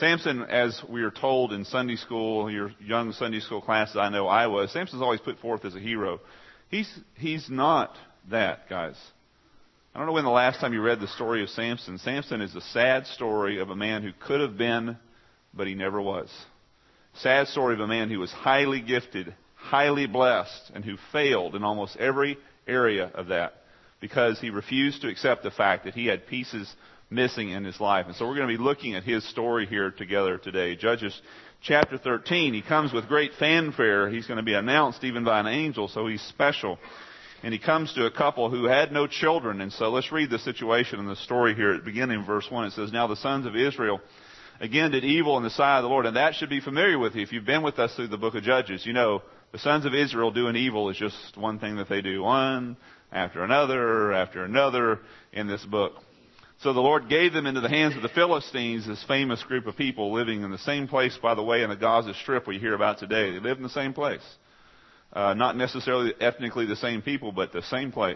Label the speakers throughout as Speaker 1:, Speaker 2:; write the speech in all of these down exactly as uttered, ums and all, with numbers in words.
Speaker 1: Samson, as we are told in Sunday school, your young Sunday school classes, I know I was, Samson's always put forth as a hero. He's, he's not that, guys. I don't know when the last time you read the story of Samson. Samson is a sad story of a man who could have been, but he never was. Sad story of a man who was highly gifted, highly blessed, and who failed in almost every area of that because he refused to accept the fact that he had pieces missing in his life. And so we're going to be looking at his story here together today. Judges chapter thirteen, he comes with great fanfare. He's going to be announced even by an angel, so he's special. And he comes to a couple who had no children. And so let's read the situation in the story here at beginning of verse one. It says, "Now the sons of Israel again did evil in the sight of the Lord." And that should be familiar with you. If you've been with us through the book of Judges, you know the sons of Israel doing evil is just one thing that they do. One after another after another in this book. So the Lord gave them into the hands of the Philistines, this famous group of people living in the same place, by the way, in the Gaza Strip we hear about today. They lived in the same place. Uh, not necessarily ethnically the same people, but the same place.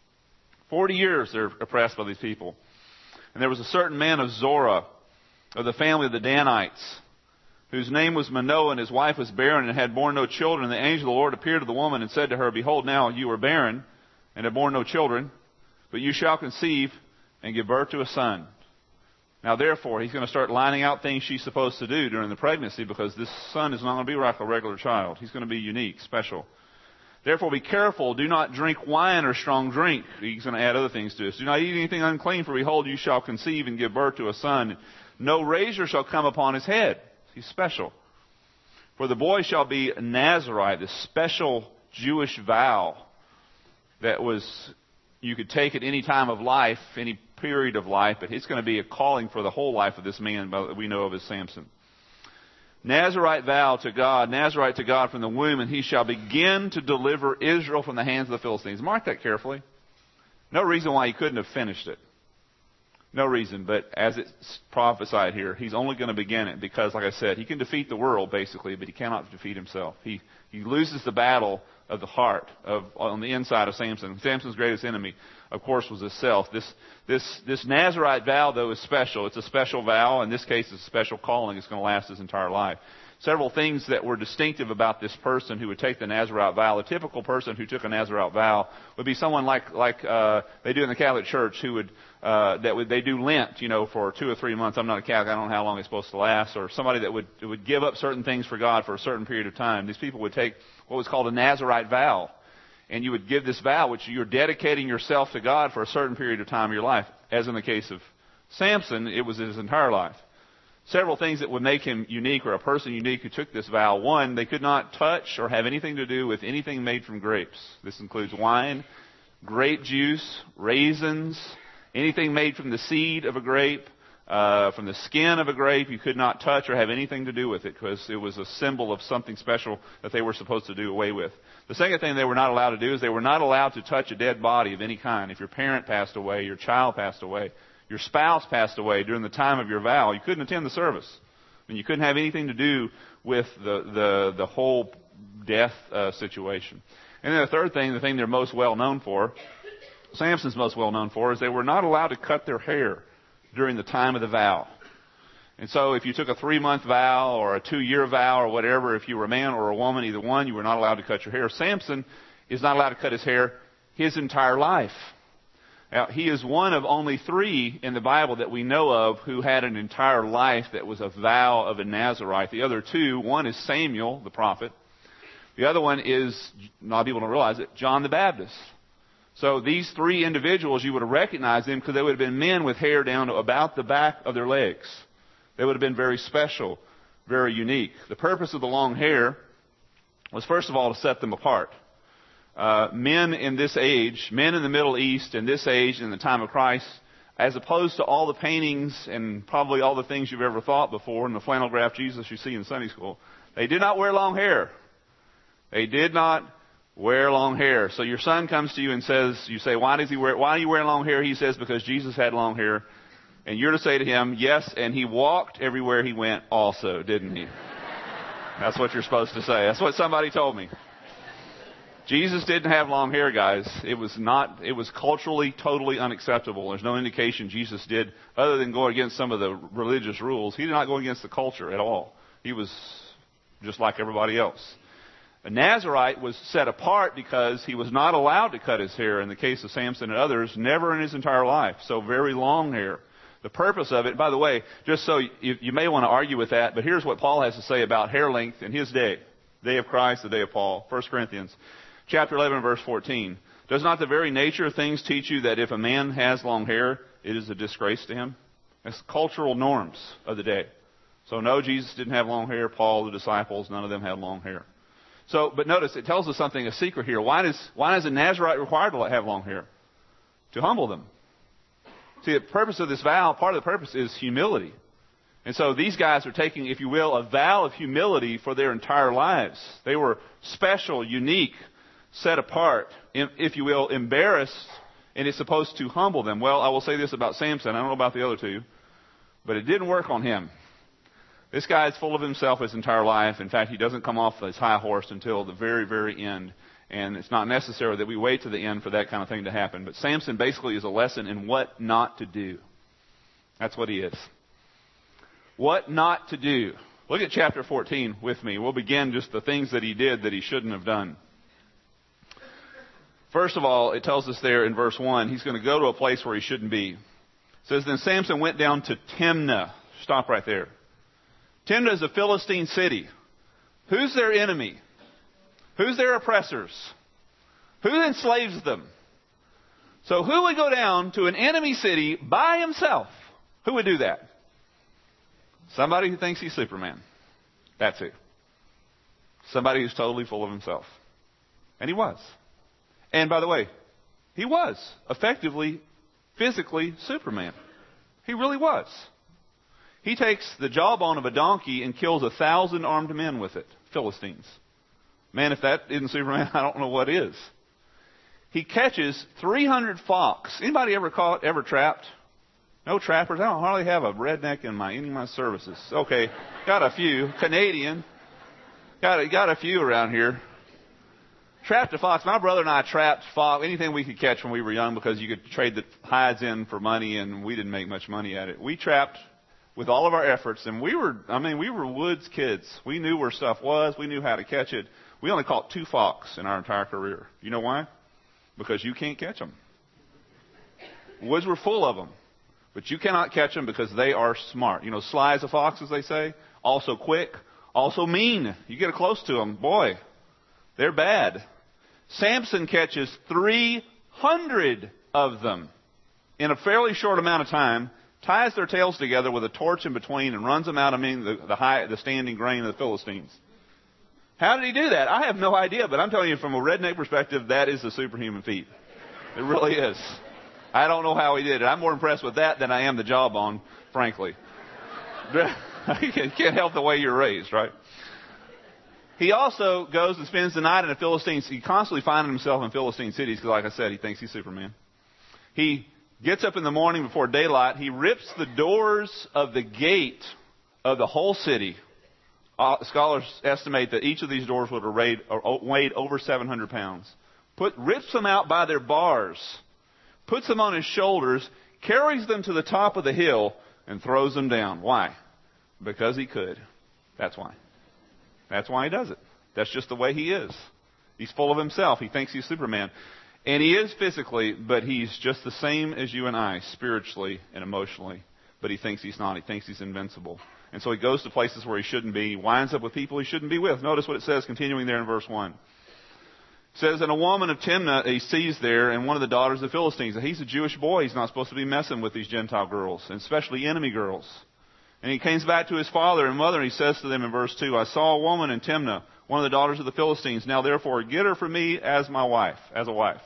Speaker 1: Forty years they're oppressed by these people. And there was a certain man of Zorah, of the family of the Danites, whose name was Manoah, and his wife was barren and had borne no children. And the angel of the Lord appeared to the woman and said to her, "Behold, now you are barren and have borne no children, but you shall conceive and give birth to a son." Now therefore, he's going to start lining out things she's supposed to do during the pregnancy, because this son is not going to be like a regular child. He's going to be unique, special. "Therefore be careful, do not drink wine or strong drink." He's going to add other things to this. "Do not eat anything unclean, for behold, you shall conceive and give birth to a son. No razor shall come upon his head." He's special. "For the boy shall be a Nazarite," this special Jewish vow that was, you could take at any time of life, any period of life, but it's going to be a calling for the whole life of this man that we know of as Samson. "Nazarite vow to God, Nazarite to God from the womb, and he shall begin to deliver Israel from the hands of the Philistines." Mark that carefully. No reason why he couldn't have finished it. No reason, but as it's prophesied here, he's only going to begin it because, like I said, he can defeat the world, basically, but he cannot defeat himself. He he loses the battle of the heart, of on the inside of Samson. Samson's greatest enemy, of course, was himself. This this this Nazarite vow, though, is special. It's a special vow. In this case, it's a special calling. It's going to last his entire life. Several things that were distinctive about this person who would take the Nazarite vow. A typical person who took a Nazarite vow would be someone like like uh, they do in the Catholic Church, who would uh, that would they do Lent, you know, for two or three months. I'm not a Catholic. I don't know how long it's supposed to last. Or somebody that would would give up certain things for God for a certain period of time. These people would take what was called a Nazarite vow, and you would give this vow, which you're dedicating yourself to God for a certain period of time of your life. As in the case of Samson, it was his entire life. Several things that would make him unique, or a person unique who took this vow. One, they could not touch or have anything to do with anything made from grapes. This includes wine, grape juice, raisins, anything made from the seed of a grape, uh, from the skin of a grape. You could not touch or have anything to do with it, because it was a symbol of something special that they were supposed to do away with. The second thing they were not allowed to do is they were not allowed to touch a dead body of any kind. If your parent passed away, your child passed away, your spouse passed away during the time of your vow, you couldn't attend the service. And you couldn't have anything to do with the the, the whole death uh, situation. And then the third thing, the thing they're most well known for, Samson's most well known for, is they were not allowed to cut their hair during the time of the vow. And so if you took a three-month vow or a two-year vow or whatever, if you were a man or a woman, either one, you were not allowed to cut your hair. Samson is not allowed to cut his hair his entire life. Now, he is one of only three in the Bible that we know of who had an entire life that was a vow of a Nazarite. The other two, one is Samuel, the prophet. The other one is, a lot of people don't realize it, John the Baptist. So these three individuals, you would have recognized them because they would have been men with hair down to about the back of their legs. They would have been very special, very unique. The purpose of the long hair was, first of all, to set them apart. Uh, men in this age, men in the Middle East in this age, in the time of Christ, as opposed to all the paintings and probably all the things you've ever thought before in the flannel graph Jesus you see in Sunday school, they did not wear long hair. They did not wear long hair. So your son comes to you and says, you say, why does he wear, why are you wearing long hair? He says, because Jesus had long hair. And you're to say to him, yes, and he walked everywhere he went also, didn't he? That's what you're supposed to say. That's what somebody told me. Jesus didn't have long hair, guys. It was not, it was culturally totally unacceptable. There's no indication Jesus did, other than go against some of the religious rules. He did not go against the culture at all. He was just like everybody else. A Nazirite was set apart because he was not allowed to cut his hair, in the case of Samson and others, never in his entire life. So very long hair. The purpose of it, by the way, just so you, you may want to argue with that, but here's what Paul has to say about hair length in his day. Day of Christ, the day of Paul. First Corinthians chapter eleven, verse fourteen. Does not the very nature of things teach you that if a man has long hair, it is a disgrace to him? That's cultural norms of the day. So no, Jesus didn't have long hair. Paul, the disciples, none of them had long hair. So, but notice, it tells us something, a secret here. Why does, why is a Nazirite required to have long hair? To humble them. See, the purpose of this vow, part of the purpose is humility. And so these guys are taking, if you will, a vow of humility for their entire lives. They were special, unique, set apart, if you will, embarrassed, and it's supposed to humble them. Well, I will say this about Samson. I don't know about the other two, but it didn't work on him. This guy is full of himself his entire life. In fact, he doesn't come off his high horse until the very, very end. And it's not necessary that we wait to the end for that kind of thing to happen. But Samson basically is a lesson in what not to do. That's what he is. What not to do. Look at chapter fourteen with me. We'll begin just the things that he did that he shouldn't have done. First of all, it tells us there in verse one, he's going to go to a place where he shouldn't be. It says, then Samson went down to Timnah. Stop right there. Timnah is a Philistine city. Who's their enemy? Who's their oppressors? Who enslaves them? So who would go down to an enemy city by himself? Who would do that? Somebody who thinks he's Superman. That's who. Somebody who's totally full of himself. And he was. And by the way, he was effectively, physically Superman. He really was. He takes the jawbone of a donkey and kills a thousand armed men with it. Philistines. Man, if that isn't Superman, I don't know what is. He catches three hundred fox. Anybody ever caught, ever trapped? No trappers? I don't hardly have a redneck in my any of my services. Okay, got a few. Canadian. Got a, got a few around here. Trapped a fox. My brother and I trapped fox, anything we could catch when we were young, because you could trade the hides in for money, and we didn't make much money at it. We trapped with all of our efforts, and we were, I mean, we were woods kids. We knew where stuff was. We knew how to catch it. We only caught two fox in our entire career. You know why? Because you can't catch them. Woods were full of them. But you cannot catch them because they are smart. You know, sly as a fox, as they say. Also quick. Also mean. You get close to them, boy, they're bad. Samson catches three hundred of them in a fairly short amount of time, ties their tails together with a torch in between, and runs them out among the, the, high, the standing grain of the Philistines. How did he do that? I have no idea, but I'm telling you from a redneck perspective, that is a superhuman feat. It really is. I don't know how he did it. I'm more impressed with that than I am the jawbone, frankly. You can't help the way you're raised, right? He also goes and spends the night in the Philistines. He constantly finds himself in Philistine cities because, like I said, he thinks he's Superman. He gets up in the morning before daylight. He rips the doors of the gate of the whole city. Uh, scholars estimate that each of these doors would have weighed, weighed over seven hundred pounds. Put, rips them out by their bars, puts them on his shoulders, carries them to the top of the hill, and throws them down. Why? Because he could. That's why. That's why he does it. That's just the way he is. He's full of himself. He thinks he's Superman. And he is physically, but he's just the same as you and I, spiritually and emotionally. But he thinks he's not. He thinks he's invincible. And so he goes to places where he shouldn't be. He winds up with people he shouldn't be with. Notice what it says, continuing there in verse one. It says, and a woman of Timnah he sees there, and one of the daughters of the Philistines. And he's a Jewish boy. He's not supposed to be messing with these Gentile girls, and especially enemy girls. And he comes back to his father and mother, and he says to them in verse two, I saw a woman in Timnah, one of the daughters of the Philistines. Now therefore get her for me as my wife, as a wife.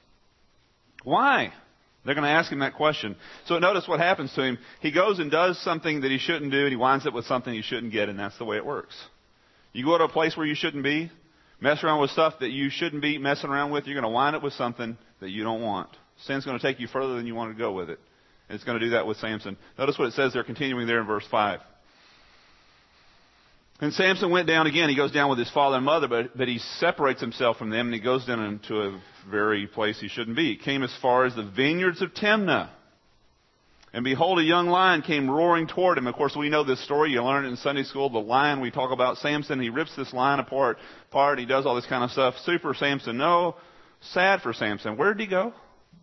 Speaker 1: Why? They're going to ask him that question. So notice what happens to him. He goes and does something that he shouldn't do, and he winds up with something he shouldn't get, and that's the way it works. You go to a place where you shouldn't be, mess around with stuff that you shouldn't be messing around with, you're going to wind up with something that you don't want. Sin's going to take you further than you want to go with it. And it's going to do that with Samson. Notice what it says there, continuing there in verse five. And Samson went down again. He goes down with his father and mother, but, but he separates himself from them, and he goes down into a very place he shouldn't be. He came as far as the vineyards of Timnah. And behold, a young lion came roaring toward him. Of course, we know this story. You learn it in Sunday school. The lion, we talk about Samson. He rips this lion apart. apart. He does all this kind of stuff. Super Samson. No, sad for Samson. Where did he go?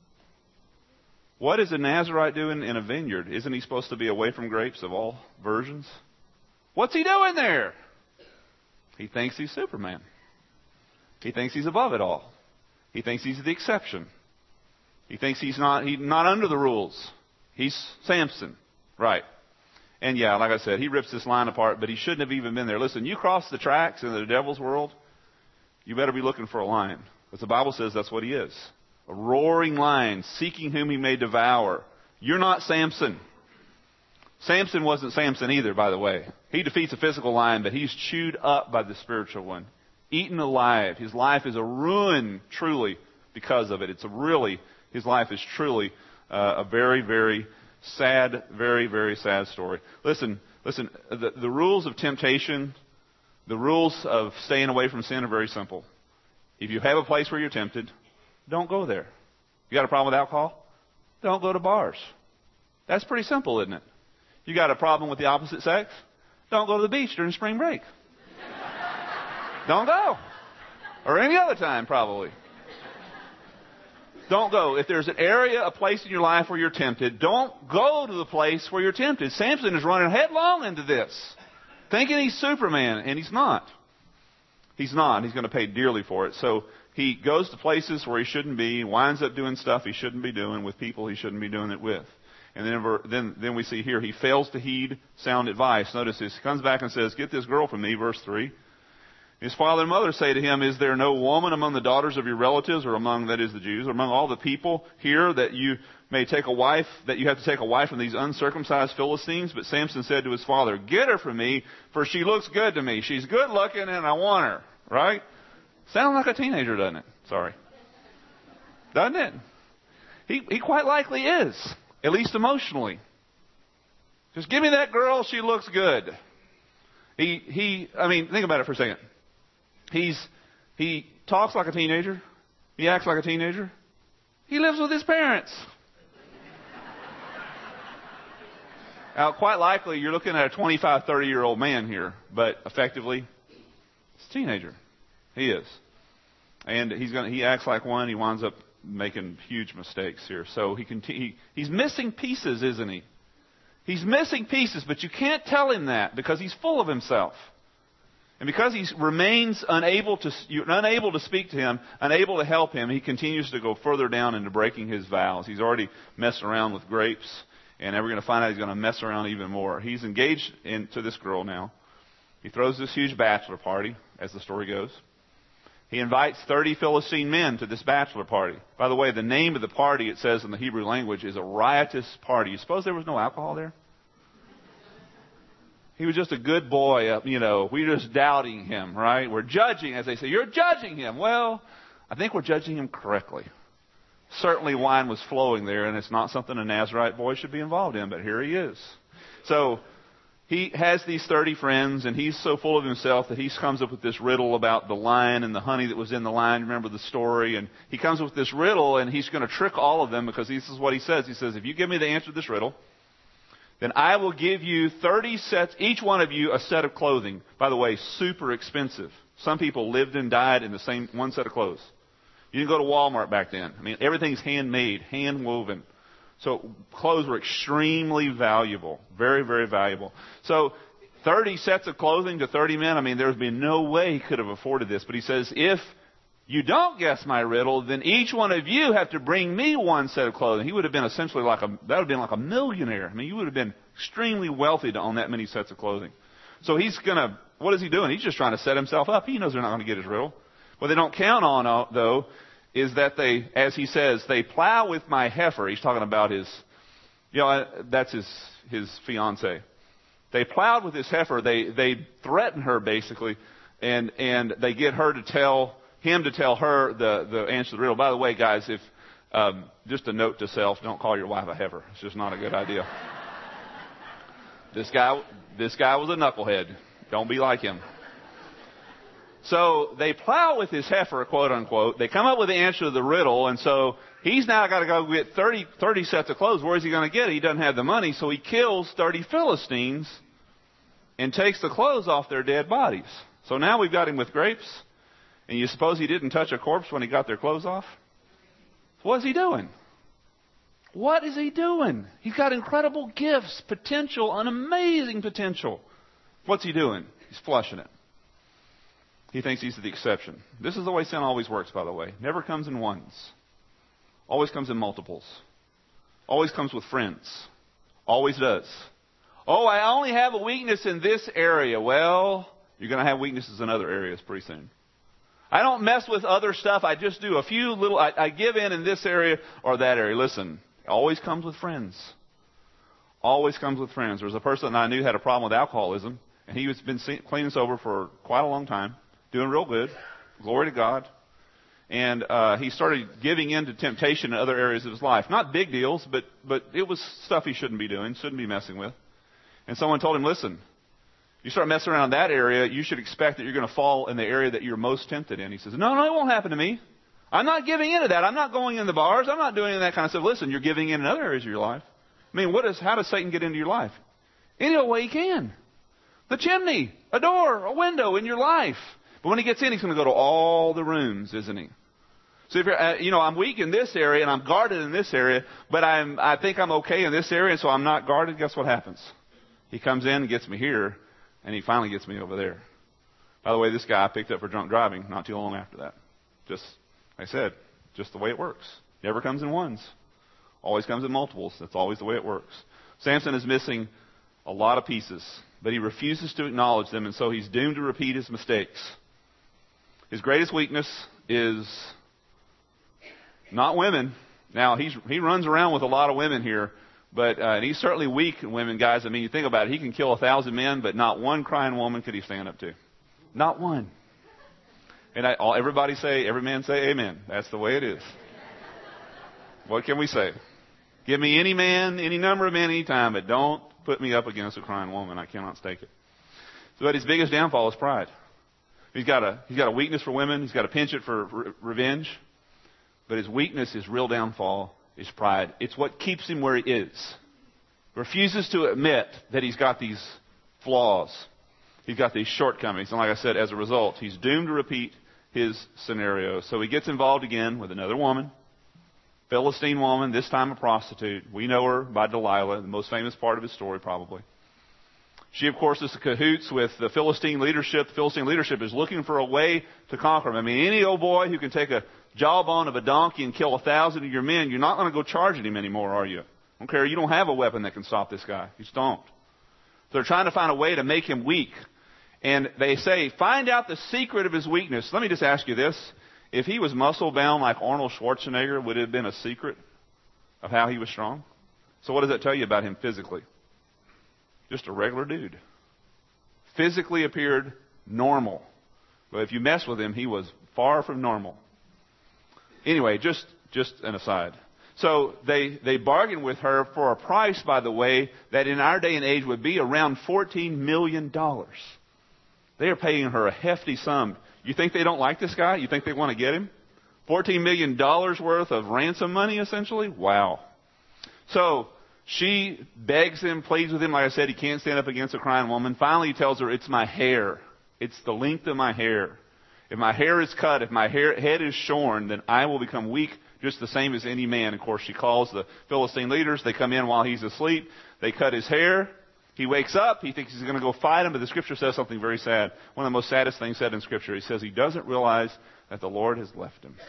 Speaker 1: What is a Nazirite doing in a vineyard? Isn't he supposed to be away from grapes of all versions? What's he doing there? He thinks he's Superman. He thinks he's above it all. He thinks he's the exception. He thinks he's not he's not under the rules. He's Samson. Right. And yeah, like I said, he rips this lion apart, but he shouldn't have even been there. Listen, you cross the tracks in the devil's world, you better be looking for a lion. Because the Bible says that's what he is. A roaring lion, seeking whom he may devour. You're not Samson. Samson wasn't Samson either, by the way. He defeats a physical lion, but he's chewed up by the spiritual one. Eaten alive. His life is a ruin, truly, because of it. It's a really, his life is truly uh, a very, very sad, very, very sad story. Listen, listen, the, the rules of temptation, the rules of staying away from sin are very simple. If you have a place where you're tempted, don't go there. You got a problem with alcohol? Don't go to bars. That's pretty simple, isn't it? You got a problem with the opposite sex? Don't go to the beach during spring break. Don't go. Or any other time, probably. Don't go. If there's an area, a place in your life where you're tempted, don't go to the place where you're tempted. Samson is running headlong into this, thinking he's Superman, and he's not. He's not. He's going to pay dearly for it. So he goes to places where he shouldn't be, winds up doing stuff he shouldn't be doing with people he shouldn't be doing it with. And then, then, then we see here, he fails to heed sound advice. Notice this. He comes back and says, get this girl from me, verse three. His father and mother say to him, is there no woman among the daughters of your relatives, or among, that is, the Jews, or among all the people here that you may take a wife, that you have to take a wife from these uncircumcised Philistines? But Samson said to his father, get her from me, for she looks good to me. She's good looking and I want her. Right? Sounds like a teenager, doesn't it? Sorry. Doesn't it? He, he quite likely is. At least emotionally. Just give me that girl, she looks good. He, he, I mean, think about it for a second. He's, he talks like a teenager. He acts like a teenager. He lives with his parents. Now, quite likely, you're looking at a twenty-five, thirty-year-old man here, but effectively, it's a teenager. He is. And he's gonna, he acts like one, he winds up making huge mistakes here. So he, he he's missing pieces, isn't he? He's missing pieces, but you can't tell him that because he's full of himself. And because he remains unable to, you're unable to speak to him, unable to help him, he continues to go further down into breaking his vows. He's already messed around with grapes, and we're going to find out he's going to mess around even more. He's engaged into this girl now. He throws this huge bachelor party, as the story goes. He invites thirty Philistine men to this bachelor party. By the way, the name of the party, it says in the Hebrew language, is a riotous party. You suppose there was no alcohol there? He was just a good boy, you know. We're just doubting him, right? We're judging, as they say. You're judging him. Well, I think we're judging him correctly. Certainly wine was flowing there, and it's not something a Nazirite boy should be involved in, but here he is. So he has these thirty friends, and he's so full of himself that he comes up with this riddle about the lion and the honey that was in the lion. Remember the story? And he comes up with this riddle, and he's going to trick all of them because this is what he says. He says, if you give me the answer to this riddle, then I will give you thirty sets, each one of you a set of clothing. By the way, super expensive. Some people lived and died in the same one set of clothes. You didn't go to Walmart back then. I mean, everything's handmade, hand woven. So clothes were extremely valuable. Very, very valuable. So thirty sets of clothing to thirty men, I mean, there's been no way he could have afforded this. But he says, if you don't guess my riddle, then each one of you have to bring me one set of clothing. He would have been essentially like a, that would have been like a millionaire. I mean, you would have been extremely wealthy to own that many sets of clothing. So he's going to, what is he doing? He's just trying to set himself up. He knows they're not going to get his riddle. What they don't count on, though, is that they, as he says, they plow with my heifer. He's talking about his, you know, that's his, his fiancée. They plowed with his heifer. They, they threaten her, basically, and, and they get her to tell, him to tell her the, the answer to the riddle. By the way, guys, if, um, just a note to self, don't call your wife a heifer. It's just not a good idea. This guy, this guy was a knucklehead. Don't be like him. So they plow with his heifer, quote unquote. They come up with the answer to the riddle, and so he's now got to go get thirty, thirty sets of clothes. Where is he going to get it? He doesn't have the money, so he kills thirty Philistines and takes the clothes off their dead bodies. So now we've got him with grapes, and you suppose he didn't touch a corpse when he got their clothes off? What is he doing? What is he doing? He's got incredible gifts, potential, an amazing potential. What's he doing? He's flushing it. He thinks he's the exception. This is the way sin always works, by the way. Never comes in ones. Always comes in multiples. Always comes with friends. Always does. Oh, I only have a weakness in this area. Well, you're going to have weaknesses in other areas pretty soon. I don't mess with other stuff. I just do a few little, I, I give in in this area or that area. Listen, it always comes with friends. Always comes with friends. There was a person I knew had a problem with alcoholism, and he was been clean and sober for quite a long time. Doing real good. Glory to God. And uh, he started giving in to temptation in other areas of his life. Not big deals, but, but it was stuff he shouldn't be doing, shouldn't be messing with. And someone told him, listen, you start messing around in that area, you should expect that you're going to fall in the area that you're most tempted in. He says, no, no, it won't happen to me. I'm not giving in to that. I'm not going in the bars. I'm not doing any of that kind of stuff. Listen, you're giving in in other areas of your life. I mean, what is, how does Satan get into your life? Any way he can. The chimney, a door, a window in your life. But when he gets in, he's going to go to all the rooms, isn't he? So if you're, uh, you know, I'm weak in this area and I'm guarded in this area, but I'm, I think I'm okay in this area, so I'm not guarded. Guess what happens? He comes in and gets me here, and he finally gets me over there. By the way, this guy I picked up for drunk driving not too long after that. Just, like I said, just the way it works. Never comes in ones. Always comes in multiples. That's always the way it works. Samson is missing a lot of pieces, but he refuses to acknowledge them, and so he's doomed to repeat his mistakes. His greatest weakness is not women. Now, he's, he runs around with a lot of women here, but uh, and he's certainly weak in women, guys. I mean, you think about it. He can kill a thousand men, but not one crying woman could he stand up to. Not one. And I, all, everybody say, every man say amen. That's the way it is. What can we say? Give me any man, any number of men, any time, but don't put me up against a crying woman. I cannot stake it. So, but his biggest downfall is pride. He's got a he's got a weakness for women. He's got a penchant for re- revenge. But his weakness, his real downfall, is pride. It's what keeps him where he is. Refuses to admit that he's got these flaws. He's got these shortcomings. And like I said, as a result, he's doomed to repeat his scenario. So he gets involved again with another woman. Philistine woman, this time a prostitute. We know her by Delilah, the most famous part of his story probably. She, of course, is in cahoots with the Philistine leadership. The Philistine leadership is looking for a way to conquer him. I mean, any old boy who can take a jawbone of a donkey and kill a thousand of your men, you're not going to go charging him anymore, are you? I don't care. You don't have a weapon that can stop this guy. You just don't. So they're trying to find a way to make him weak. And they say, find out the secret of his weakness. Let me just ask you this. If he was muscle-bound like Arnold Schwarzenegger, would it have been a secret of how he was strong? So what does that tell you about him physically? Just a regular dude. Physically appeared normal. But if you mess with him, he was far from normal. Anyway, just, just an aside. So they, they bargained with her for a price, by the way, that in our day and age would be around fourteen million dollars. They are paying her a hefty sum. You think they don't like this guy? You think they want to get him? fourteen million dollars worth of ransom money, essentially? Wow. So she begs him, pleads with him. Like I said, he can't stand up against a crying woman. Finally, he tells her, it's my hair. It's the length of my hair. If my hair is cut, if my hair, head is shorn, then I will become weak just the same as any man. Of course, she calls the Philistine leaders. They come in while he's asleep. They cut his hair. He wakes up. He thinks he's going to go fight him, but the Scripture says something very sad. One of the most saddest things said in Scripture. He says he doesn't realize that the Lord has left him.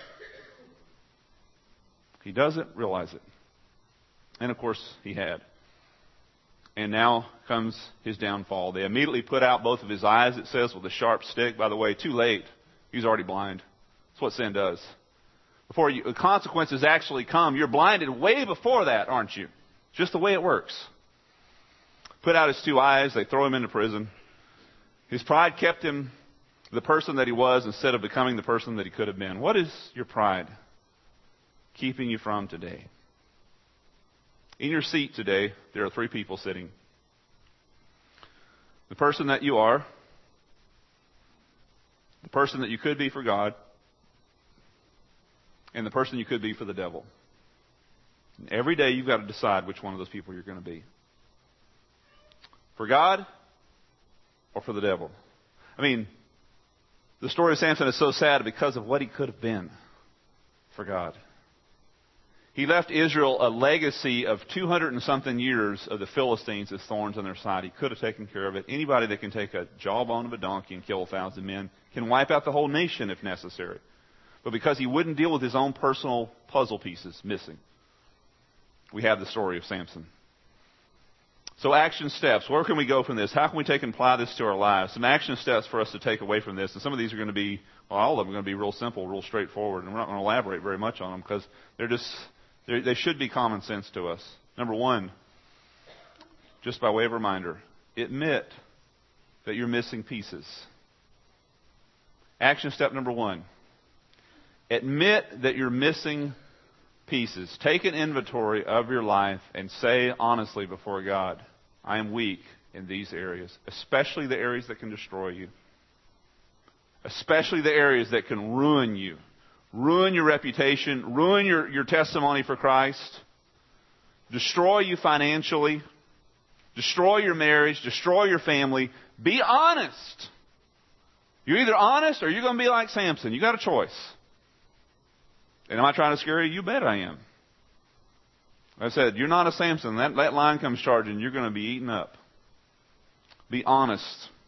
Speaker 1: He doesn't realize it. And, of course, he had. And now comes his downfall. They immediately put out both of his eyes, it says, with a sharp stick. By the way, too late. He's already blind. That's what sin does. Before you, the consequences actually come, you're blinded way before that, aren't you? Just the way it works. Put out his two eyes. They throw him into prison. His pride kept him the person that he was instead of becoming the person that he could have been. What is your pride keeping you from today? In your seat today, there are three people sitting. The person that you are, the person that you could be for God, and the person you could be for the devil. And every day you've got to decide which one of those people you're going to be. For God or for the devil. I mean, the story of Samson is so sad because of what he could have been for God. He left Israel a legacy of two hundred and something years of the Philistines as thorns on their side. He could have taken care of it. Anybody that can take a jawbone of a donkey and kill a thousand men can wipe out the whole nation if necessary. But because he wouldn't deal with his own personal puzzle pieces missing, we have the story of Samson. So action steps. Where can we go from this? How can we take and apply this to our lives? Some action steps for us to take away from this. And some of these are going to be, well, all of them are going to be real simple, real straightforward. And we're not going to elaborate very much on them because they're just, they're, they should be common sense to us. Number one, just by way of reminder, admit that you're missing pieces. Action step number one. Admit that you're missing pieces. Take an inventory of your life and say honestly before God, I am weak in these areas, especially the areas that can destroy you, especially the areas that can ruin you, ruin your reputation, ruin your, your testimony for Christ, destroy you financially, destroy your marriage, destroy your family. Be honest. You're either honest or you're going to be like Samson. You got a choice. And am I trying to scare you? You bet I am. I said, you're not a Samson. That, that lion comes charging, you're going to be eaten up. Be honest.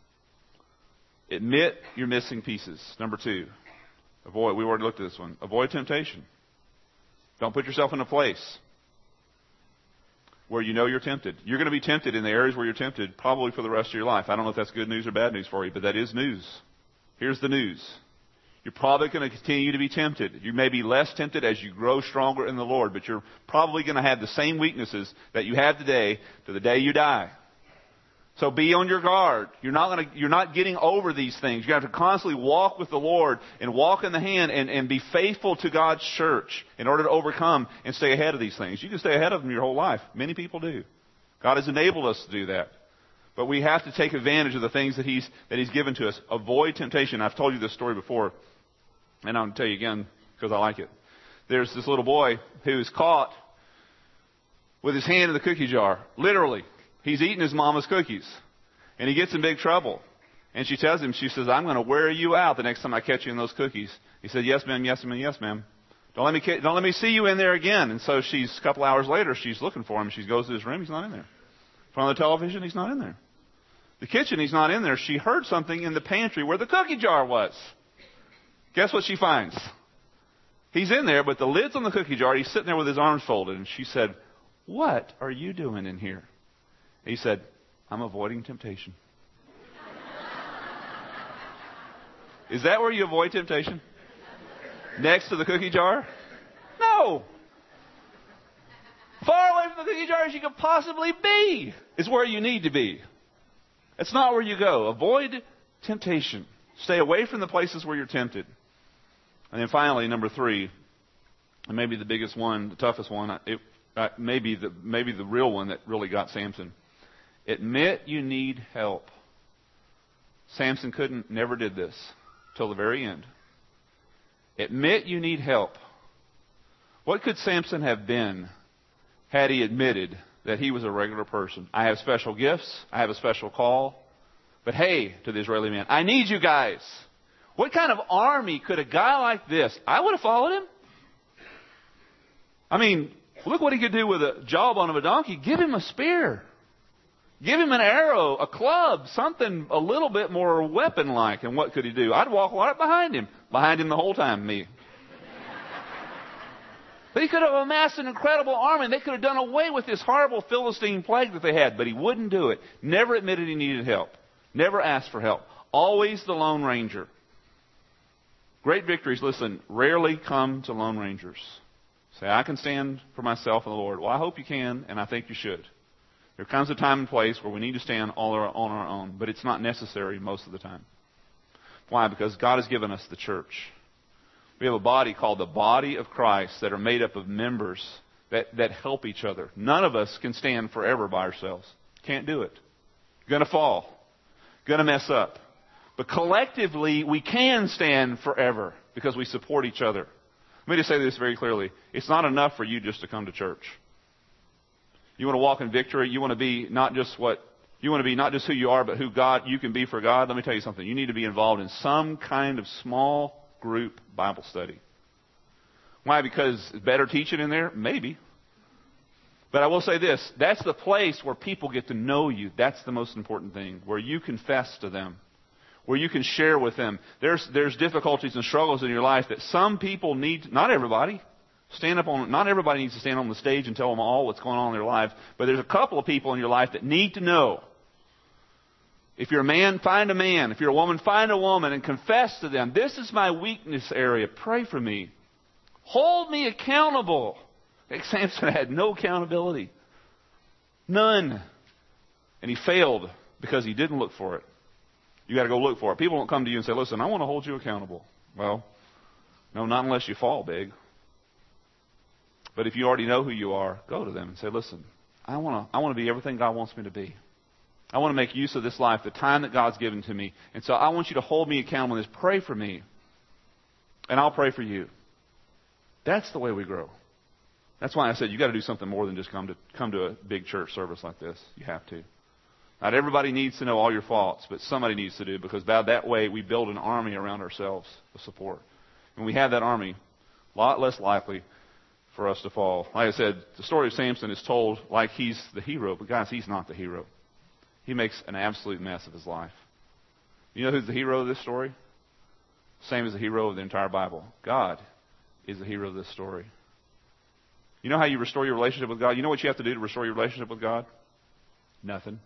Speaker 1: Admit you're missing pieces. Number two, avoid. We already looked at this one. Avoid temptation. Don't put yourself in a place where you know you're tempted. You're going to be tempted in the areas where you're tempted probably for the rest of your life. I don't know if that's good news or bad news for you, but that is news. Here's the news. You're probably going to continue to be tempted. You may be less tempted as you grow stronger in the Lord, but you're probably going to have the same weaknesses that you have today to the day you die. So be on your guard. You're not going to, you're not getting over these things. You have to constantly walk with the Lord and walk in the hand and, and be faithful to God's church in order to overcome and stay ahead of these things. You can stay ahead of them your whole life. Many people do. God has enabled us to do that. But we have to take advantage of the things that He's, that He's given to us. Avoid temptation. I've told you this story before. And I'll tell you again because I like it. There's this little boy who's caught with his hand in the cookie jar. Literally. He's eating his mama's cookies. And he gets in big trouble. And she tells him, she says, I'm going to wear you out the next time I catch you in those cookies. He said, yes, ma'am, yes, ma'am, yes, ma'am. Don't let me, don't let me see you in there again. And so she's, a couple hours later, she's looking for him. She goes to his room. He's not in there. In front of the television, he's not in there. The kitchen, he's not in there. She heard something in the pantry where the cookie jar was. Guess what she finds? He's in there, but the lid's on the cookie jar. He's sitting there with his arms folded. And she said, what are you doing in here? He said, I'm avoiding temptation. Is that where you avoid temptation? Next to the cookie jar? No. Far away from the cookie jar as you could possibly be is where you need to be. It's not where you go. Avoid temptation. Stay away from the places where you're tempted. And then finally, number three, and maybe the biggest one, the toughest one, it, uh, maybe the maybe the real one that really got Samson. Admit you need help. Samson couldn't, never did this till the very end. Admit you need help. What could Samson have been had he admitted that he was a regular person? I have special gifts. I have a special call. But hey, to the Israeli man, I need you guys. What kind of army could a guy like this, I would have followed him. I mean, look what he could do with a jawbone of a donkey. Give him a spear. Give him an arrow, a club, something a little bit more weapon-like. And what could he do? I'd walk right behind him. Behind him the whole time, me. But he could have amassed an incredible army, and they could have done away with this horrible Philistine plague that they had. But he wouldn't do it. Never admitted he needed help. Never asked for help. Always the Lone Ranger. Great victories, listen, rarely come to Lone Rangers. Say, I can stand for myself and the Lord. Well, I hope you can, and I think you should. There comes a time and place where we need to stand all our, on our own, but it's not necessary most of the time. Why? Because God has given us the church. We have a body called the body of Christ that are made up of members that, that help each other. None of us can stand forever by ourselves. Can't do it. You're going to fall. Going to mess up. But collectively, we can stand forever because we support each other. Let me just say this very clearly. It's not enough for you just to come to church. You want to walk in victory. You want to be not just what you want to be, not just who you are, but who God you can be for God. Let me tell you something. You need to be involved in some kind of small group Bible study. Why? Because better teaching in there? Maybe. But I will say this. That's the place where people get to know you. That's the most important thing. Where you confess to them. Where you can share with them. There's, there's difficulties and struggles in your life that some people need, not everybody, stand up on, not everybody needs to stand on the stage and tell them all what's going on in their life. But there's a couple of people in your life that need to know. If you're a man, find a man. If you're a woman, find a woman and confess to them. This is my weakness area. Pray for me. Hold me accountable. Samson had no accountability. None. And he failed because he didn't look for it. You got to go look for it. People don't come to you and say, listen, I want to hold you accountable. Well, no, not unless you fall big. But if you already know who you are, go to them and say, listen, I want to I want to be everything God wants me to be. I want to make use of this life, the time that God's given to me. And so I want you to hold me accountable in this. Pray for me. And I'll pray for you. That's the way we grow. That's why I said you got to do something more than just come to come to a big church service like this. You have to. Not everybody needs to know all your faults, but somebody needs to do, because by that way we build an army around ourselves of support. When we have that army, a lot less likely for us to fall. Like I said, the story of Samson is told like he's the hero, but guys, he's not the hero. He makes an absolute mess of his life. You know who's the hero of this story? Same as the hero of the entire Bible. God is the hero of this story. You know how you restore your relationship with God? You know what you have to do to restore your relationship with God? Nothing.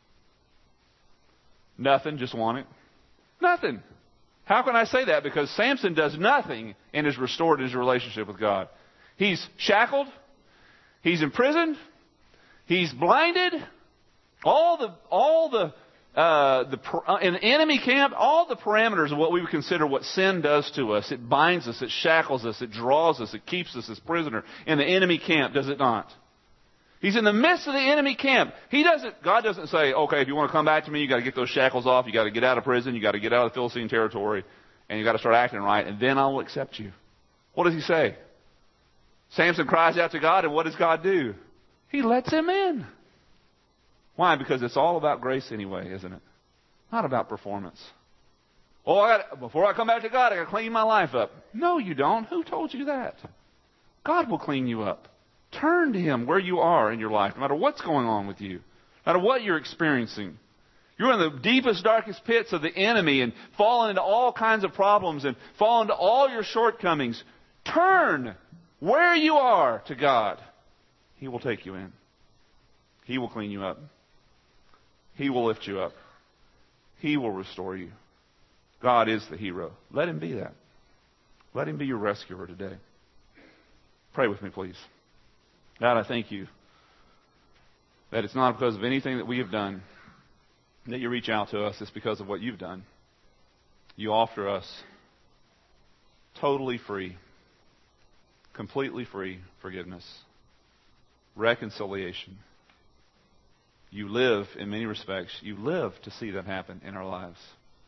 Speaker 1: Nothing. Just want it. Nothing. How can I say that? Because Samson does nothing and is restored his relationship with God. He's shackled. He's imprisoned. He's blinded. All the, all the, uh, the, uh, in the enemy camp, all the parameters of what we would consider what sin does to us. It binds us, it shackles us, it draws us, it keeps us as prisoner. In the enemy camp, does it not? He's in the midst of the enemy camp. He doesn't, God doesn't say, okay, if you want to come back to me, you got to get those shackles off, you got to get out of prison, you got to get out of the Philistine territory, and you got to start acting right, and then I will accept you. What does he say? Samson cries out to God, and what does God do? He lets him in. Why? Because it's all about grace anyway, isn't it? Not about performance. Oh, I got before I come back to God, I got to clean my life up. No, you don't. Who told you that? God will clean you up. Turn to Him where you are in your life, no matter what's going on with you, no matter what you're experiencing. You're in the deepest, darkest pits of the enemy and falling into all kinds of problems and fall into all your shortcomings. Turn where you are to God. He will take you in. He will clean you up. He will lift you up. He will restore you. God is the hero. Let Him be that. Let Him be your rescuer today. Pray with me, please. God, I thank You that it's not because of anything that we have done that You reach out to us. It's because of what You've done. You offer us totally free, completely free forgiveness, reconciliation. You live, in many respects, You live to see that happen in our lives.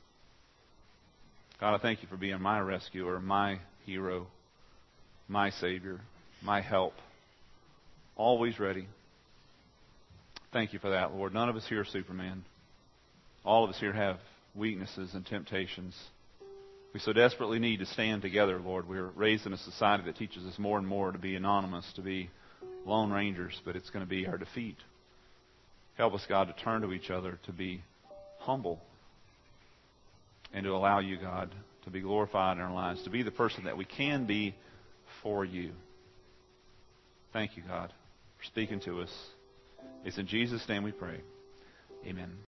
Speaker 1: God, I thank You for being my rescuer, my hero, my Savior, my help, always ready. Thank You for that, Lord. None of us here are Superman. All of us here have weaknesses and temptations. We so desperately need to stand together, Lord. We're raised in a society that teaches us more and more to be anonymous, to be lone rangers, but it's going to be our defeat. Help us, God, to turn to each other, to be humble, and to allow You, God, to be glorified in our lives, to be the person that we can be for You. Thank You, God, for speaking to us. It's in Jesus' name we pray. Amen.